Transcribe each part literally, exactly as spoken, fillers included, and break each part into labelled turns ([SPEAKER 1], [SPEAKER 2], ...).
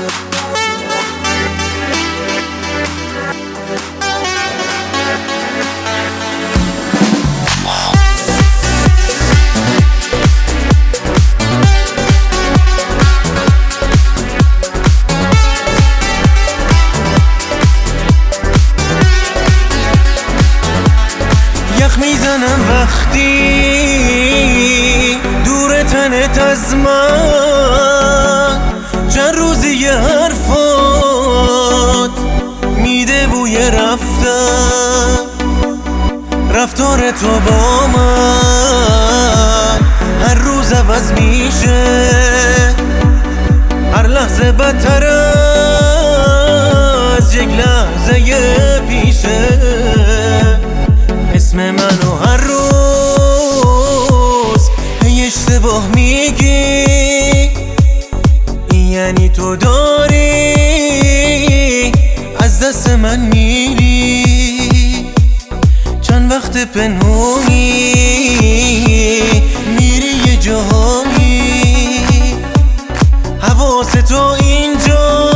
[SPEAKER 1] یخ میزنم وقتی دور تنت از من، چند روزی یه حرفات میده بوی رفتن. رفتار تو با من هر روز عوض میشه، هر لحظه بدتر از یک لحظه پیشه. اسم منو هر روز هی اشتباه میگی، یعنی تو داری از دست من میری. چند وقت پنهونی میری یه جایی، حواس تو اینجا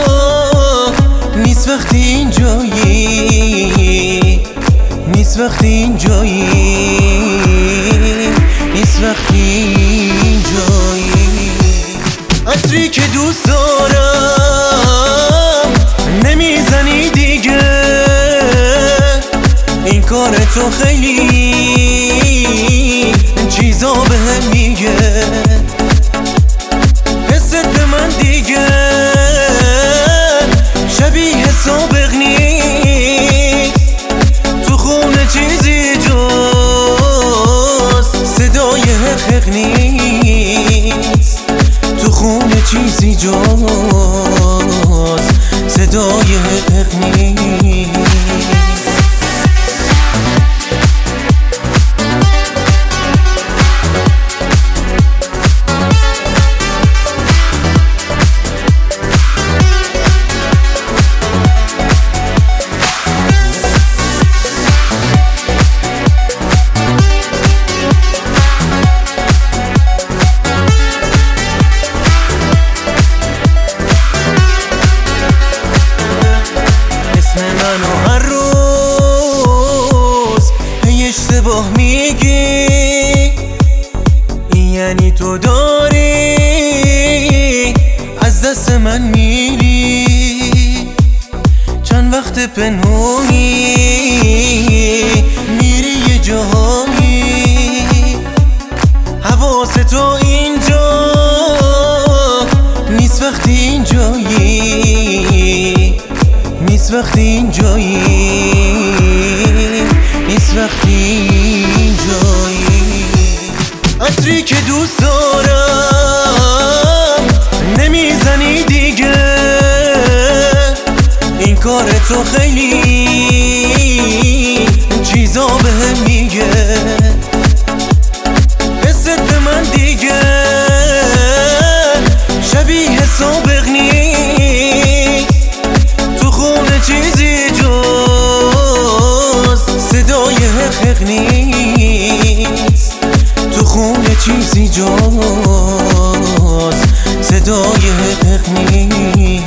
[SPEAKER 1] نیست وقتی اینجایی، نیست وقتی اینجایی، نیست وقتی اینجایی. عطری که دوست دارم نمیزنی دیگه، این کار تو خیلی چیزا بهم میگه. حست به من دیگه شبیه سابق نیست، تو خونه چیزی جز صدای حقیق نیست، تو خونه چیزی جز صدای حقیق نیست. منو هر روز هی اشتباه میگی، یعنی تو داری از دست من میری. چند وقت پنهونی میری یه جایی، حواس تو اینجا نیست وقتی اینجایی، نیست وقتی اینجایی، نیست وقتی اینجایی. عطری که دوست دارم نمیزنی دیگه، این کار تو خیلی چیزا بهم میگه. حست به من دیگه شبیه سابق نیست، تو خونه چیزی جز صدای حقیق نیست، تو خونه چیزی جز صدای حقیق نیست.